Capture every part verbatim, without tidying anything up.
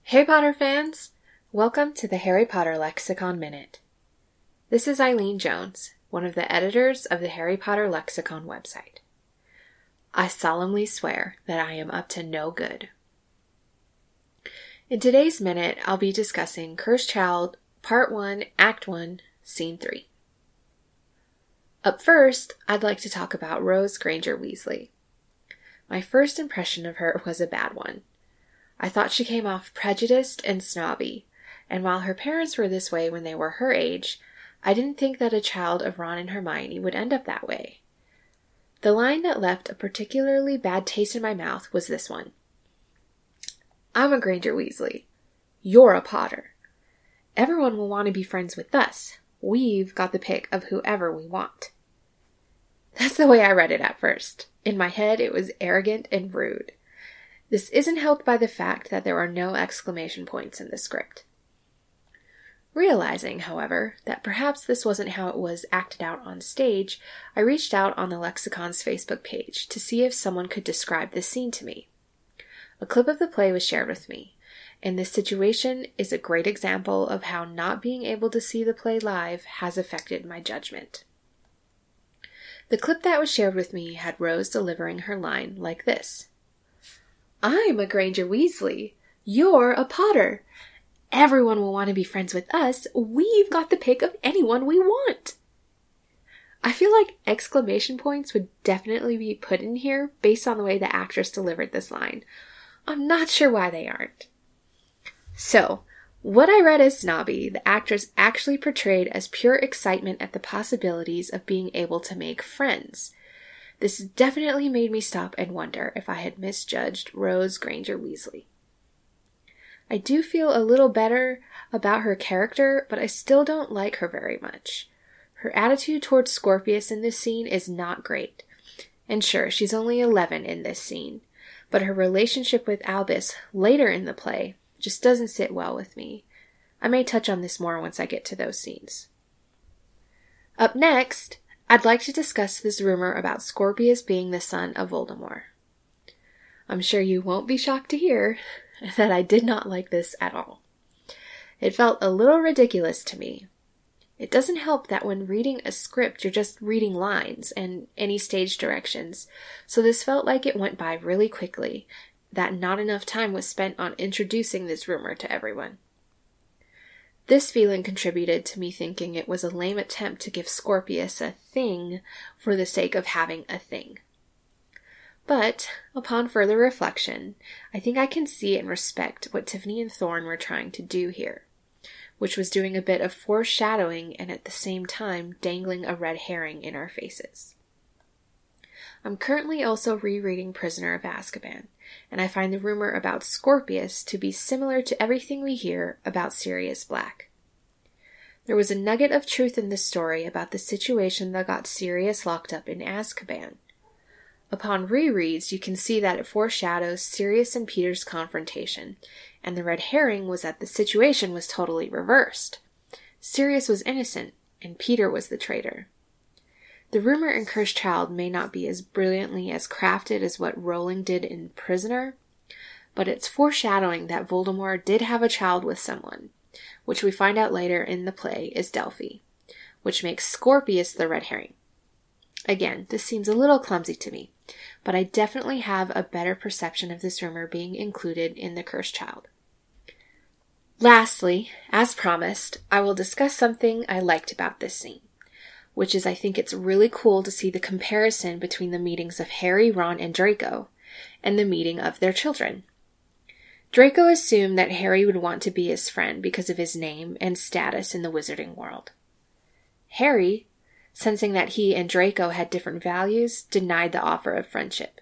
Harry Potter fans! Welcome to the Harry Potter Lexicon Minute. This is Eileen Jones, one of the editors of the Harry Potter Lexicon website. I solemnly swear that I am up to no good. In today's minute, I'll be discussing Cursed Child, Part one, Act one, Scene three. Up first, I'd like to talk about Rose Granger Weasley. My first impression of her was a bad one. I thought she came off prejudiced and snobby, and while her parents were this way when they were her age, I didn't think that a child of Ron and Hermione would end up that way. The line that left a particularly bad taste in my mouth was this one. I'm a Granger Weasley. You're a Potter. Everyone will want to be friends with us. We've got the pick of whoever we want. That's the way I read it at first. In my head, it was arrogant and rude. This isn't helped by the fact that there are no exclamation points in the script. Realizing, however, that perhaps this wasn't how it was acted out on stage, I reached out on the Lexicon's Facebook page to see if someone could describe this scene to me. A clip of the play was shared with me, and this situation is a great example of how not being able to see the play live has affected my judgment. The clip that was shared with me had Rose delivering her line like this. I'm a Granger Weasley. You're a Potter. Everyone will want to be friends with us. We've got the pick of anyone we want. I feel like exclamation points would definitely be put in here based on the way the actress delivered this line. I'm not sure why they aren't. So, what I read as snobby, the actress actually portrayed as pure excitement at the possibilities of being able to make friends. This definitely made me stop and wonder if I had misjudged Rose Granger Weasley. I do feel a little better about her character, but I still don't like her very much. Her attitude towards Scorpius in this scene is not great. And sure, she's only eleven in this scene, but her relationship with Albus later in the play just doesn't sit well with me. I may touch on this more once I get to those scenes. Up next, I'd like to discuss this rumor about Scorpius being the son of Voldemort. I'm sure you won't be shocked to hear that I did not like this at all. It felt a little ridiculous to me. It doesn't help that when reading a script, you're just reading lines and any stage directions, so this felt like it went by really quickly, that not enough time was spent on introducing this rumor to everyone. This feeling contributed to me thinking it was a lame attempt to give Scorpius a thing for the sake of having a thing. But, upon further reflection, I think I can see and respect what Tiffany and Thorne were trying to do here, which was doing a bit of foreshadowing and at the same time dangling a red herring in our faces. I'm currently also rereading Prisoner of Azkaban, and I find the rumor about Scorpius to be similar to everything we hear about Sirius Black. There was a nugget of truth in this story about the situation that got Sirius locked up in Azkaban. Upon rereads, you can see that it foreshadows Sirius and Peter's confrontation, and the red herring was that the situation was totally reversed. Sirius was innocent, and Peter was the traitor. The rumor in Cursed Child may not be as brilliantly as crafted as what Rowling did in Prisoner, but it's foreshadowing that Voldemort did have a child with someone, which we find out later in the play is Delphi, which makes Scorpius the red herring. Again, this seems a little clumsy to me, but I definitely have a better perception of this rumor being included in the Cursed Child. Lastly, as promised, I will discuss something I liked about this scene, which is I think it's really cool to see the comparison between the meetings of Harry, Ron, and Draco, and the meeting of their children. Draco assumed that Harry would want to be his friend because of his name and status in the wizarding world. Harry, sensing that he and Draco had different values, denied the offer of friendship.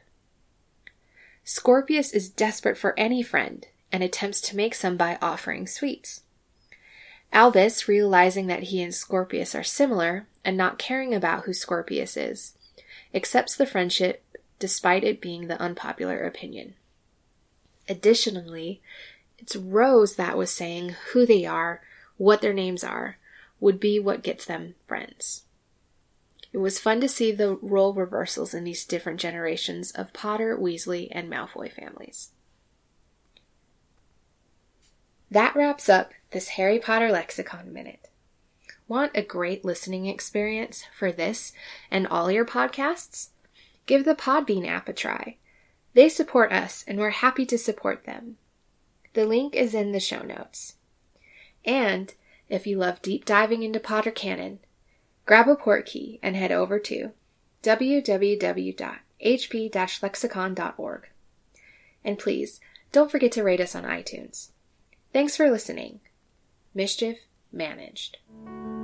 Scorpius is desperate for any friend, and attempts to make some by offering sweets. Albus, realizing that he and Scorpius are similar, and not caring about who Scorpius is, accepts the friendship despite it being the unpopular opinion. Additionally, it's Rose that was saying who they are, what their names are, would be what gets them friends. It was fun to see the role reversals in these different generations of Potter, Weasley, and Malfoy families. That wraps up this Harry Potter Lexicon Minute. Want a great listening experience for this and all your podcasts? Give the Podbean app a try. They support us, and we're happy to support them. The link is in the show notes. And if you love deep diving into Potter canon, grab a portkey and head over to w w w dot h p dash lexicon dot org. And please, don't forget to rate us on iTunes. Thanks for listening. Mischief managed.